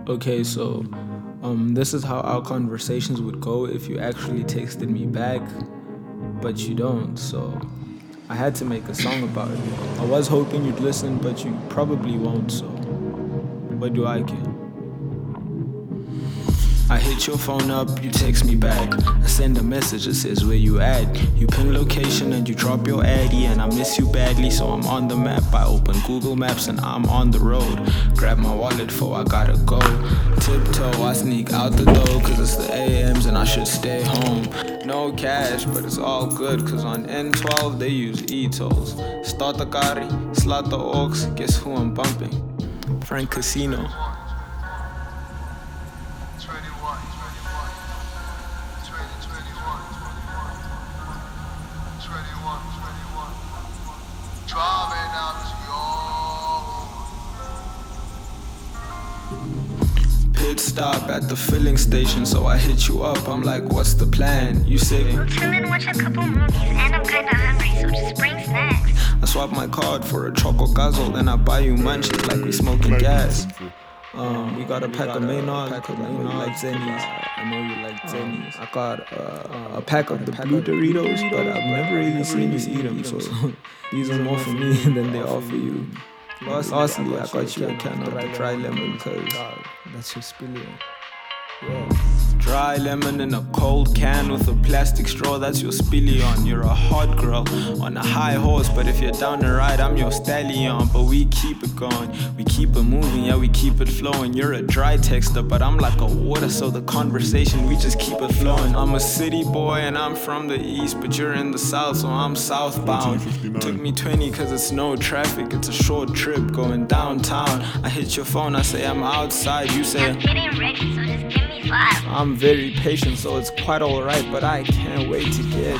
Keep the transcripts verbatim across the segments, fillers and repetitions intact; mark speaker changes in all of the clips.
Speaker 1: Okay, so um, this is how our conversations would go if you actually texted me back, but you don't. So I had to make a song about it. I was hoping you'd listen, but you probably won't. So what do I care? I hit your phone up, you text me back. I send a message that says where you at. You pin location and you drop your addy, and I miss you badly, so I'm on the map. I open Google Maps and I'm on the road. Grab my wallet for I gotta go. Tiptoe, I sneak out the door, cause it's the A Ms and I should stay home. No cash, but it's all good, cause on N twelve they use e-tolls. Start the Kari, slot the Oaks, guess who I'm bumping? Frank Casino. Pit stop at the filling station, so I hit you up. I'm like, what's the plan? You say,
Speaker 2: we'll chill and watch a couple movies, and I'm kinda hungry, so just bring snacks.
Speaker 1: I swap my card for a choco guzzle, then I buy you munchies like we smoking gas. Um, we got a pack of Maynard, cause I know you like Zennies. I know you like Zennies. I got uh, a pack of the blue Doritos, but I've never really seen you eat them, so these are more for me than they are for you. Lastly, I got you a can of dry lemon, cause that's your spillion. Yeah. Dry lemon in a cold can with a plastic straw, that's your spillion. You're a hot girl on a high horse, but if you're down to ride, I'm your stallion. But we keep it going, we keep it moving, yeah, we keep it flowing. You're a dry texter, but I'm like a water, so the conversation, we just keep it flowing. I'm a city boy and I'm from the east, but you're in the south, so I'm southbound. Took me twenty cause it's no traffic, it's a short trip going downtown. I hit your phone, I say I'm outside, you say
Speaker 2: I'm getting ready, so just give me five.
Speaker 1: I'm very patient, so it's quite alright, but I can't wait to get.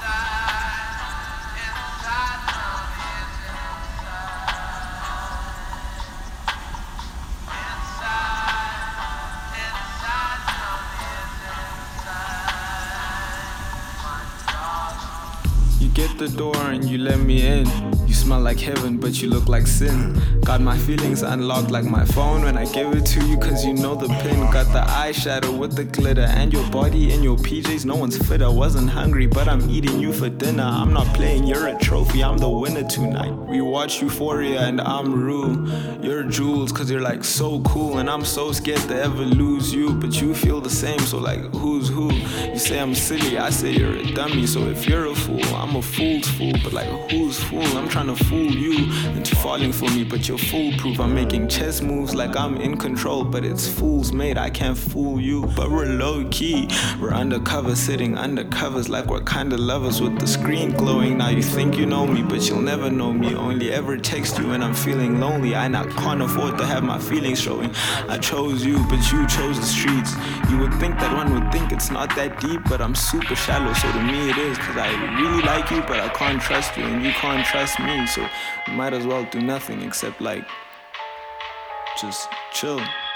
Speaker 1: You get the door and you let me in. You smell like heaven, but you look like sin. Got my feelings unlocked like my phone when I gave it to you, cause you know the pin. Got the eyeshadow with the glitter, and your body in your P Js, no one's fit. I wasn't hungry, but I'm eating you for dinner. I'm not playing, you're a trophy, I'm the winner tonight. We watch Euphoria and I'm Rue. You're Jules, cause you're like so cool, and I'm so scared to ever lose you. But you feel the same, so like who's who? You say I'm silly, I say you're a dummy. So if you're a fool, I'm a fool's fool. But like who's fool? I'm trying to fool you into falling for me, but you're foolproof. I'm making chess moves like I'm in control, but it's fool's made, I can't fool you. But we're low key, we're undercover, sitting under covers like we're kinda lovers with the screen glowing. Now you think you know me, but you'll never know me. Only ever text you when I'm feeling lonely. I not can't afford to have my feelings showing. I chose you, but you chose the streets. You would think that one would think it's not that deep, but I'm super shallow, so to me it is. Cause I really like you, but I can't trust you, and you can't trust me. So we might as well do nothing except like just chill.